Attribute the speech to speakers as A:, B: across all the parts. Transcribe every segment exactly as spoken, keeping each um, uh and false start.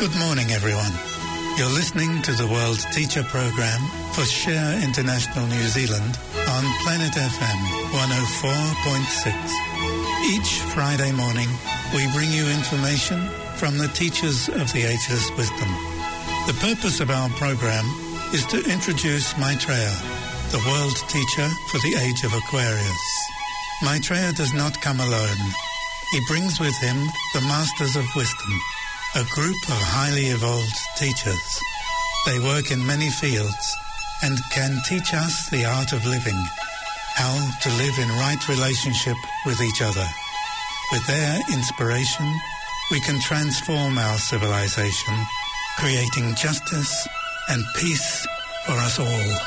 A: Good morning, everyone. You're listening to the World Teacher Program for Share International New Zealand on Planet F M one oh four point six. Each Friday morning, we bring you information from the teachers of the Ageless Wisdom. The purpose of our program is to introduce Maitreya, the world teacher for the age of Aquarius. Maitreya does not come alone. He brings with him the Masters of Wisdom, a group of highly evolved teachers. They work in many fields and can teach us the art of living, how to live in right relationship with each other. With their inspiration, we can transform our civilization, creating justice and peace for us all.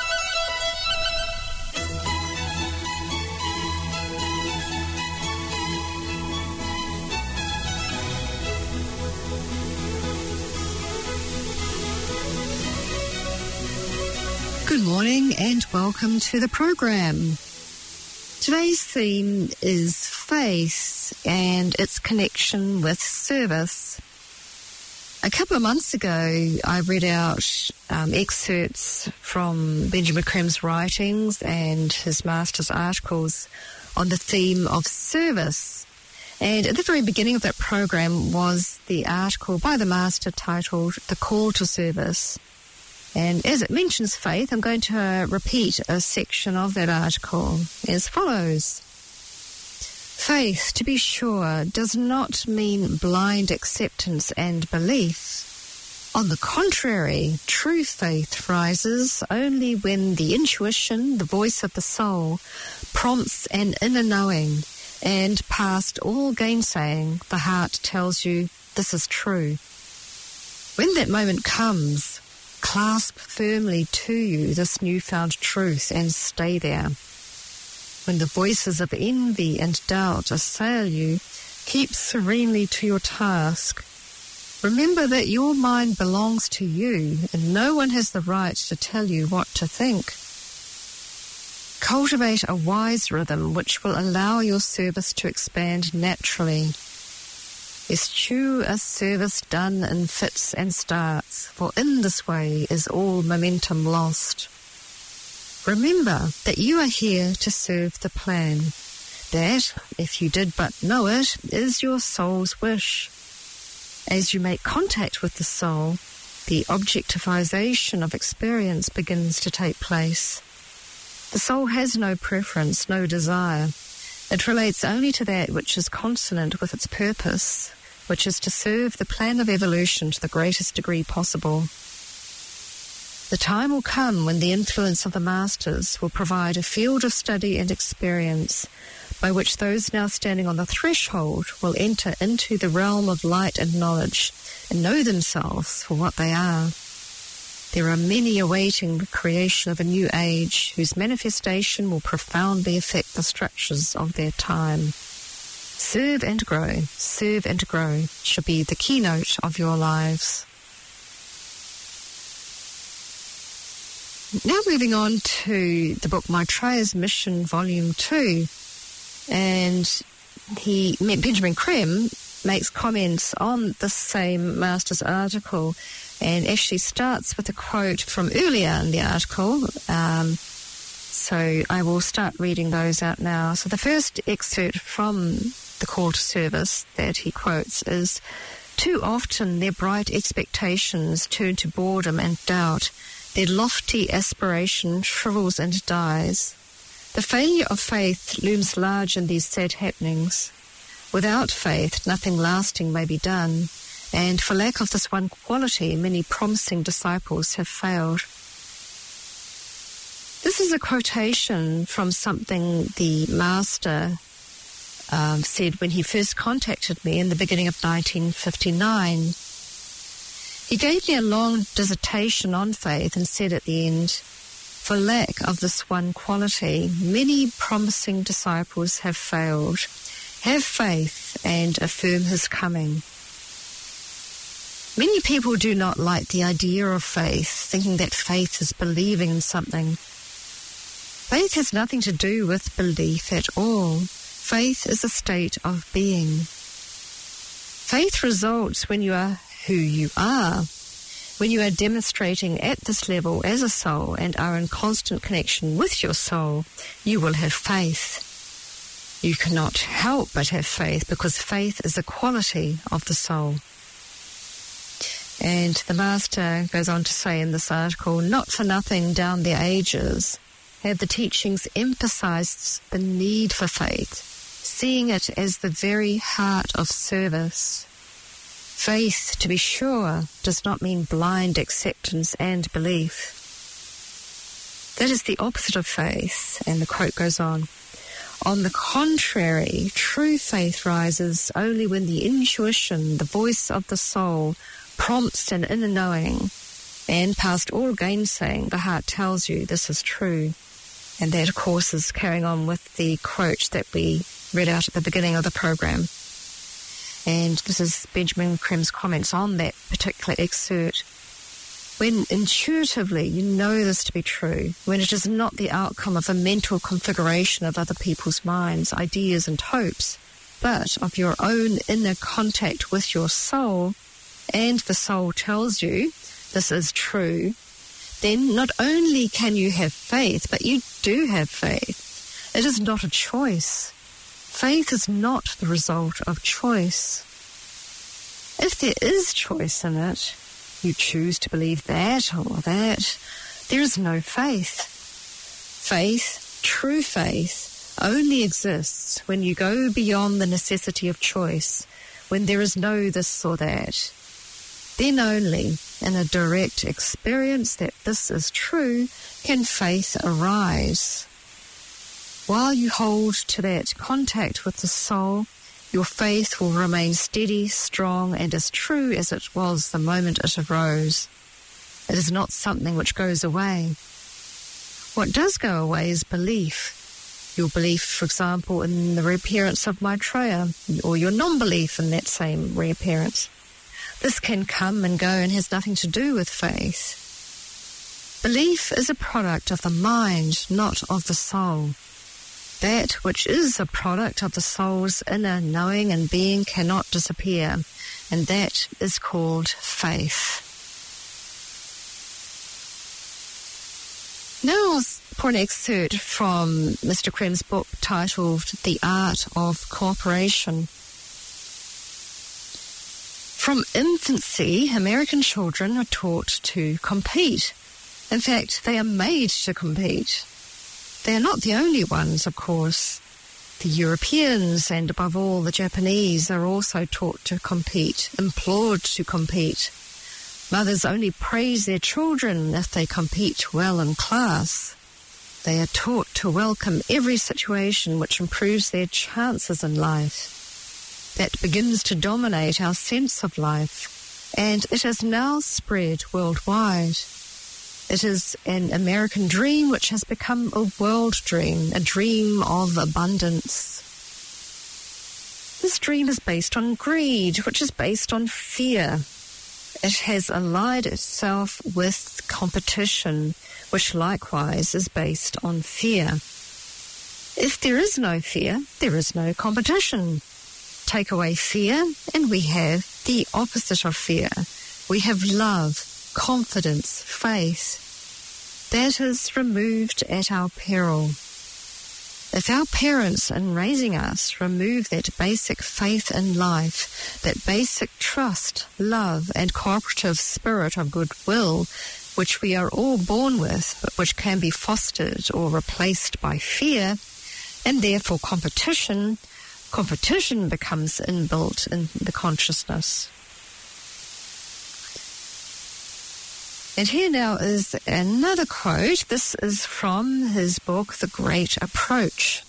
B: Good morning and welcome to the program. Today's theme is faith and its connection with service. A couple of months ago, I read out um, excerpts from Benjamin Crem's writings and his master's articles on the theme of service. And at the very beginning of that program was the article by the master titled The Call to Service. And as it mentions faith, I'm going to uh, repeat a section of that article as follows. Faith, to be sure, does not mean blind acceptance and belief. On the contrary, true faith rises only when the intuition, the voice of the soul, prompts an inner knowing, and past all gainsaying, the heart tells you this is true. When that moment comes, clasp firmly to you this newfound truth and stay there. When the voices of envy and doubt assail you, keep serenely to your task. Remember that your mind belongs to you and no one has the right to tell you what to think. Cultivate a wise rhythm which will allow your service to expand naturally. Eschew a service done in fits and starts, for in this way is all momentum lost. Remember that you are here to serve the plan. That, if you did but know it, is your soul's wish. As you make contact with the soul, the objectivization of experience begins to take place. The soul has no preference, no desire. It relates only to that which is consonant with its purpose, which is to serve the plan of evolution to the greatest degree possible. The time will come when the influence of the masters will provide a field of study and experience by which those now standing on the threshold will enter into the realm of light and knowledge and know themselves for what they are. There are many awaiting the creation of a new age whose manifestation will profoundly affect the structures of their time. Serve and grow, serve and grow shall be the keynote of your lives. Now moving on to the book Maitreya's Mission, Volume two. And he, Benjamin Crem makes comments on the same master's article and actually starts with a quote from earlier in the article. Um, so I will start reading those out now. So the first excerpt from The Call to Service that he quotes is, "Too often their bright expectations turn to boredom and doubt. Their lofty aspiration shrivels and dies. The failure of faith looms large in these sad happenings. Without faith, nothing lasting may be done, and for lack of this one quality, many promising disciples have failed." This is a quotation from something the master Um, said when he first contacted me in the beginning of nineteen fifty-nine. He gave me a long dissertation on faith and said at the end, "For lack of this one quality, many promising disciples have failed. Have faith and affirm his coming." Many people do not like the idea of faith, thinking that faith is believing in something. Faith has nothing to do with belief at all. Faith is a state of being. Faith results when you are who you are. When you are demonstrating at this level as a soul and are in constant connection with your soul, you will have faith. You cannot help but have faith, because faith is a quality of the soul. And the Master goes on to say in this article, not for nothing down the ages have the teachings emphasized the need for faith, seeing it as the very heart of service. Faith, to be sure, does not mean blind acceptance and belief. That is the opposite of faith, and the quote goes on. On the contrary, true faith rises only when the intuition, the voice of the soul, prompts an inner knowing, and past all gainsaying, the heart tells you this is true. And that, of course, is carrying on with the quote that we read out at the beginning of the program. And this is Benjamin Crimm's comments on that particular excerpt. When intuitively you know this to be true, when it is not the outcome of a mental configuration of other people's minds, ideas and hopes, but of your own inner contact with your soul, and the soul tells you this is true, then not only can you have faith, but you do have faith. It is not a choice. Faith is not the result of choice. If there is choice in it, you choose to believe that or that, there is no faith. Faith, true faith, only exists when you go beyond the necessity of choice, when there is no this or that. Then only, in a direct experience that this is true, can faith arise. While you hold to that contact with the soul, your faith will remain steady, strong, and as true as it was the moment it arose. It is not something which goes away. What does go away is belief. Your belief, for example, in the reappearance of Maitreya, or your non-belief in that same reappearance. This can come and go and has nothing to do with faith. Belief is a product of the mind, not of the soul. That which is a product of the soul's inner knowing and being cannot disappear, and that is called faith. Now for an excerpt from Mister Crimm's book titled The Art of Cooperation. From infancy, American children are taught to compete. In fact, they are made to compete. They are not the only ones, of course. The Europeans, and above all the Japanese, are also taught to compete, implored to compete. Mothers only praise their children if they compete well in class. They are taught to welcome every situation which improves their chances in life. That begins to dominate our sense of life, and it has now spread worldwide. It is an American dream which has become a world dream, a dream of abundance. This dream is based on greed, which is based on fear. It has allied itself with competition, which likewise is based on fear. If there is no fear, there is no competition. Take away fear, and we have the opposite of fear. We have love, confidence, faith. That is removed at our peril. If our parents in raising us remove that basic faith in life, that basic trust, love, and cooperative spirit of goodwill, which we are all born with, but which can be fostered or replaced by fear, and therefore competition, competition becomes inbuilt in the consciousness. And here now is another quote. This is from his book, The Great Approach.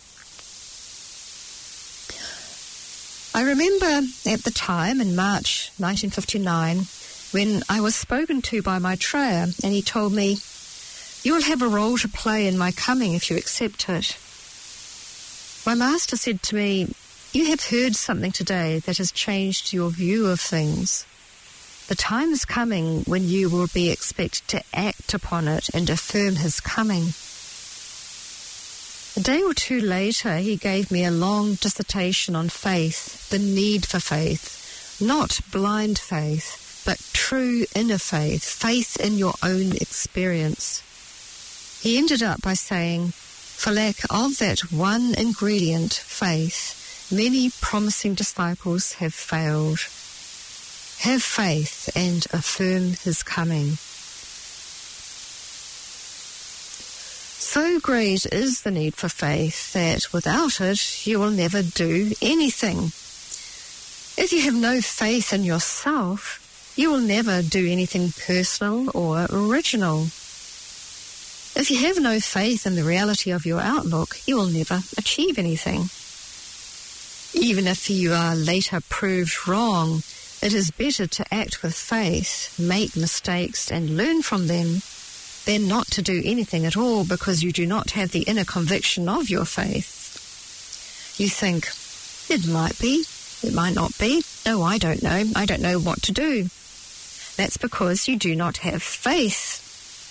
B: I remember at the time, in March nineteen fifty-nine, when I was spoken to by Maitreya, and he told me, "You will have a role to play in my coming if you accept it." My master said to me, "You have heard something today that has changed your view of things. The time is coming when you will be expected to act upon it and affirm his coming." A day or two later, he gave me a long dissertation on faith, the need for faith, not blind faith, but true inner faith, faith in your own experience. He ended up by saying, for lack of that one ingredient, faith, many promising disciples have failed. Have faith and affirm his coming. So great is the need for faith that without it you will never do anything. If you have no faith in yourself, you will never do anything personal or original. If you have no faith in the reality of your outlook, you will never achieve anything. Even if you are later proved wrong, it is better to act with faith, make mistakes and learn from them, than not to do anything at all because you do not have the inner conviction of your faith. You think, it might be, it might not be. No, I don't know. I don't know what to do. That's because you do not have faith.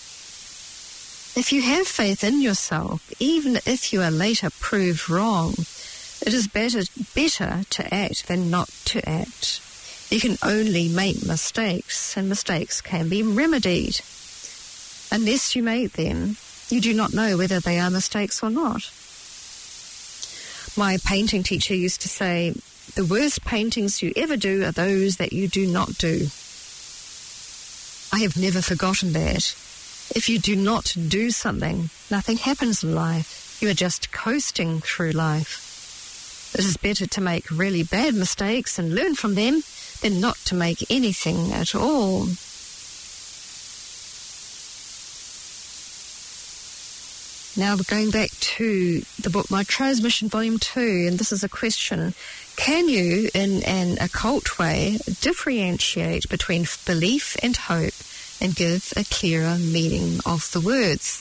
B: If you have faith in yourself, even if you are later proved wrong, it is better, better to act than not to act. You can only make mistakes, and mistakes can be remedied. Unless you make them, you do not know whether they are mistakes or not. My painting teacher used to say, the worst paintings you ever do are those that you do not do. I have never forgotten that. If you do not do something, nothing happens in life. You are just coasting through life. It is better to make really bad mistakes and learn from them than not to make anything at all. Now we're going back to the book, My Transmission, Volume two, and this is a question. Can you, in an occult way, differentiate between belief and hope and give a clearer meaning of the words?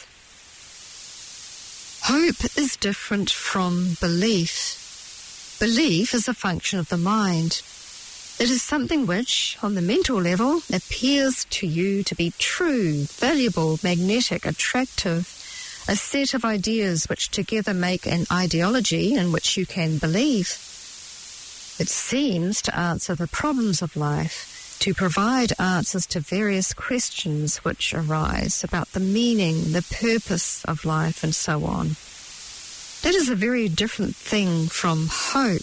B: Hope is different from belief. Belief is a function of the mind. It is something which, on the mental level, appears to you to be true, valuable, magnetic, attractive, a set of ideas which together make an ideology in which you can believe. It seems to answer the problems of life, to provide answers to various questions which arise about the meaning, the purpose of life, and so on. That is a very different thing from hope.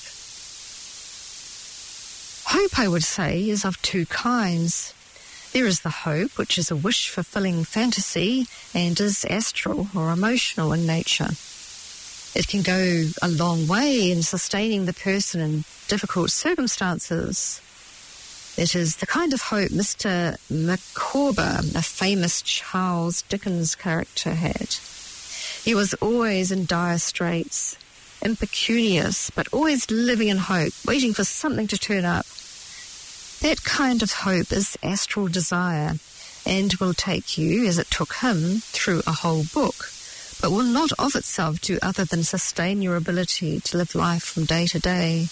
B: Hope, I would say, is of two kinds. There is the hope, which is a wish-fulfilling fantasy and is astral or emotional in nature. It can go a long way in sustaining the person in difficult circumstances. It is the kind of hope Mister Micawber, a famous Charles Dickens character, had. He was always in dire straits, impecunious, but always living in hope, waiting for something to turn up. That kind of hope is astral desire and will take you, as it took him, through a whole book, but will not of itself do other than sustain your ability to live life from day to day.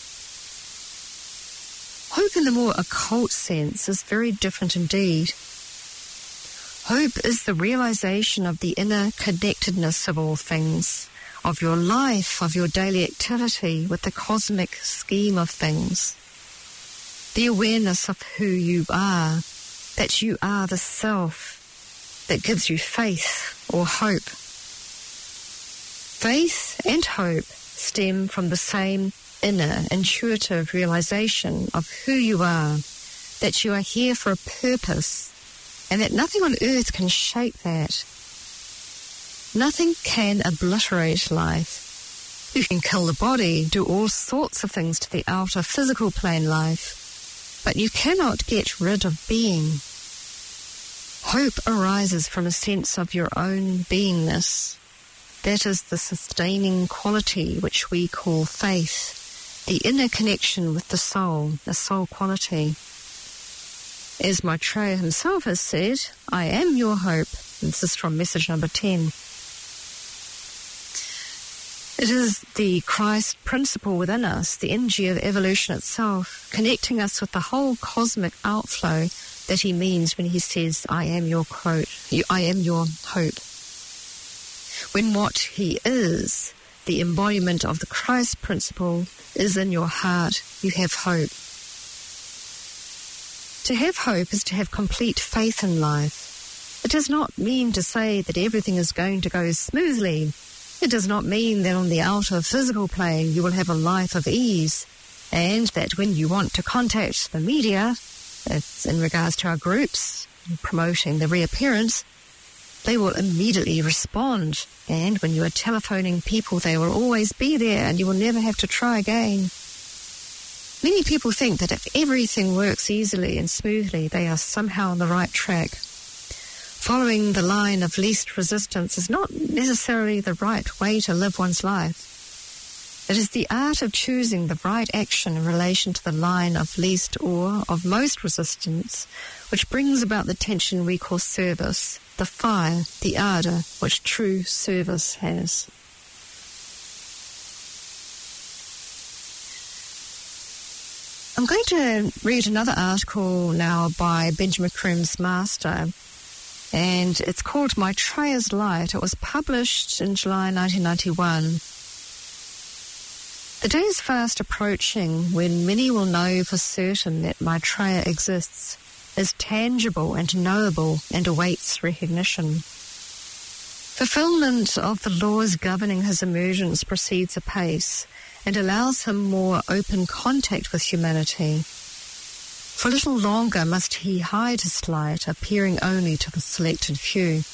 B: Hope in the more occult sense is very different indeed. Hope is the realization of the inner connectedness of all things, of your life, of your daily activity with the cosmic scheme of things. The awareness of who you are, that you are the self that gives you faith or hope. Faith and hope stem from the same inner intuitive realization of who you are, that you are here for a purpose, and that nothing on earth can shake that. Nothing can obliterate life. You can kill the body, do all sorts of things to the outer physical plane life, but you cannot get rid of being. Hope arises from a sense of your own beingness. That is the sustaining quality which we call faith, the inner connection with the soul, the soul quality. As Maitreya himself has said, I am your hope. And this is from message number ten. It is the Christ principle within us, the energy of evolution itself, connecting us with the whole cosmic outflow that he means when he says, I am your quote, I am your hope. When what he is, the embodiment of the Christ principle, is in your heart, you have hope. To have hope is to have complete faith in life. It does not mean to say that everything is going to go smoothly. It does not mean that on the outer physical plane you will have a life of ease, and that when you want to contact the media, that's in regards to our groups, promoting the reappearance, they will immediately respond. And when you are telephoning people, they will always be there and you will never have to try again. Many people think that if everything works easily and smoothly, they are somehow on the right track. Following the line of least resistance is not necessarily the right way to live one's life. It is the art of choosing the right action in relation to the line of least or of most resistance, which brings about the tension we call service, the fire, the ardour which true service has. I'm going to read another article now by Benjamin Croom's master, and it's called Maitreya's Light. It was published in July nineteen ninety-one. The day is fast approaching when many will know for certain that Maitreya exists, is tangible and knowable, and awaits recognition. Fulfillment of the laws governing his emergence proceeds apace and allows him more open contact with humanity. For little longer must he hide his light, appearing only to the selected few.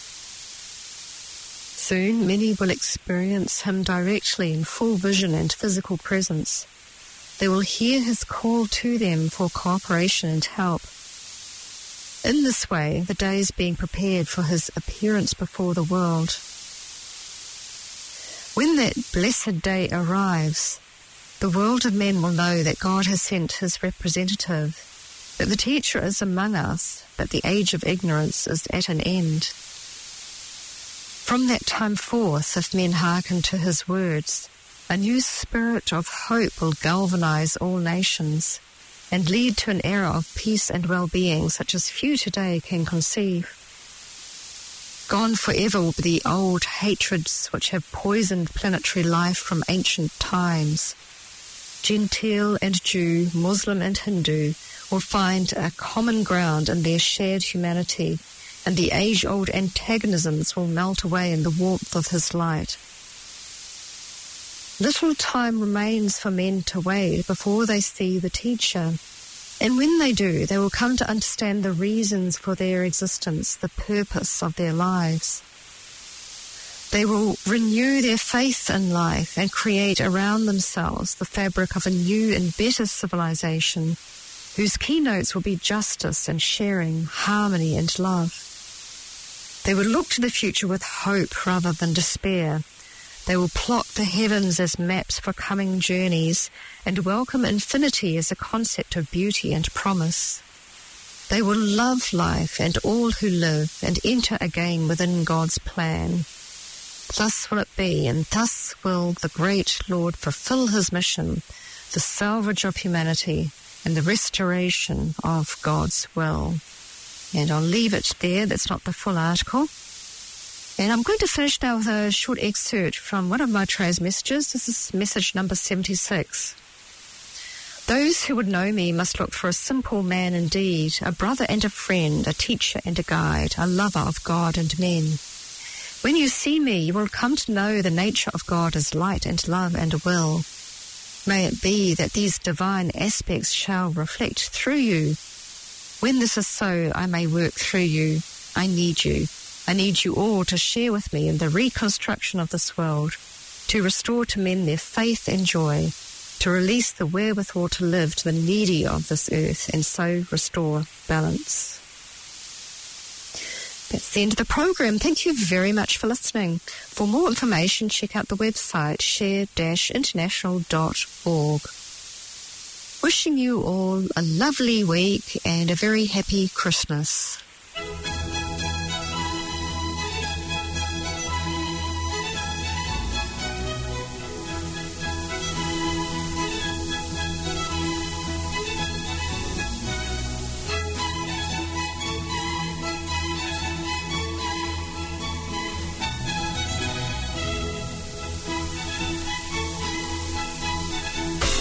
B: Soon many will experience him directly in full vision and physical presence. They will hear his call to them for cooperation and help. In this way, the day is being prepared for his appearance before the world. When that blessed day arrives, the world of men will know that God has sent his representative, that the teacher is among us, that the age of ignorance is at an end. From that time forth, if men hearken to his words, a new spirit of hope will galvanize all nations and lead to an era of peace and well-being such as few today can conceive. Gone forever will be the old hatreds which have poisoned planetary life from ancient times. Gentile and Jew, Muslim and Hindu will find a common ground in their shared humanity, and the age-old antagonisms will melt away in the warmth of his light. Little time remains for men to wait before they see the teacher, and when they do, they will come to understand the reasons for their existence, the purpose of their lives. They will renew their faith in life and create around themselves the fabric of a new and better civilization, whose keynotes will be justice and sharing, harmony and love. They will look to the future with hope rather than despair. They will plot the heavens as maps for coming journeys and welcome infinity as a concept of beauty and promise. They will love life and all who live and enter again within God's plan. Thus will it be, and thus will the great Lord fulfill his mission, the salvage of humanity and the restoration of God's will. And I'll leave it there. That's not the full article. And I'm going to finish now with a short excerpt from one of Maitreya's messages. This is message number seventy-six. Those who would know me must look for a simple man indeed, a brother and a friend, a teacher and a guide, a lover of God and men. When you see me, you will come to know the nature of God as light and love and will. May it be that these divine aspects shall reflect through you. When this is so, I may work through you. I need you. I need you all to share with me in the reconstruction of this world, to restore to men their faith and joy, to release the wherewithal to live to the needy of this earth, and so restore balance. That's the end of the program. Thank you very much for listening. For more information, check out the website share dash international dot org. Wishing you all a lovely week and a very happy Christmas.